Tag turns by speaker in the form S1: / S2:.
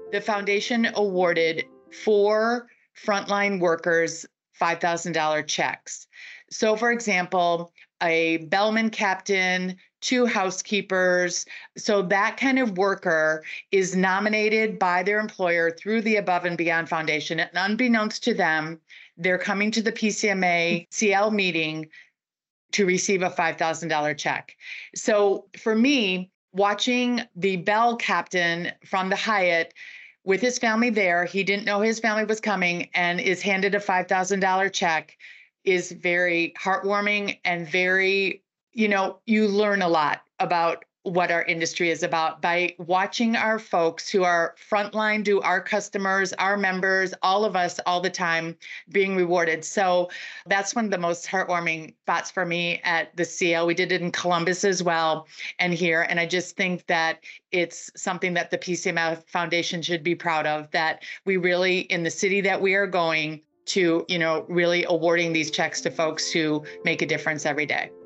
S1: The foundation awarded 4 frontline workers $5,000 checks. So, for example, a bellman captain, 2 housekeepers. So, that kind of worker is nominated by their employer through the Above and Beyond Foundation. And unbeknownst to them, they're coming to the PCMA CL meeting to receive a $5,000 check. So, for me, watching the Bell captain from the Hyatt with his family there, he didn't know his family was coming and is handed a $5,000 check is very heartwarming and very, you learn a lot about what our industry is about by watching our folks who are frontline, do our customers, our members, all of us all the time being rewarded. So that's one of the most heartwarming spots for me at the CL. We did it in Columbus as well and here. And I just think that it's something that the PCMF Foundation should be proud of, that we really, in the city that we are going to, really awarding these checks to folks who make a difference every day.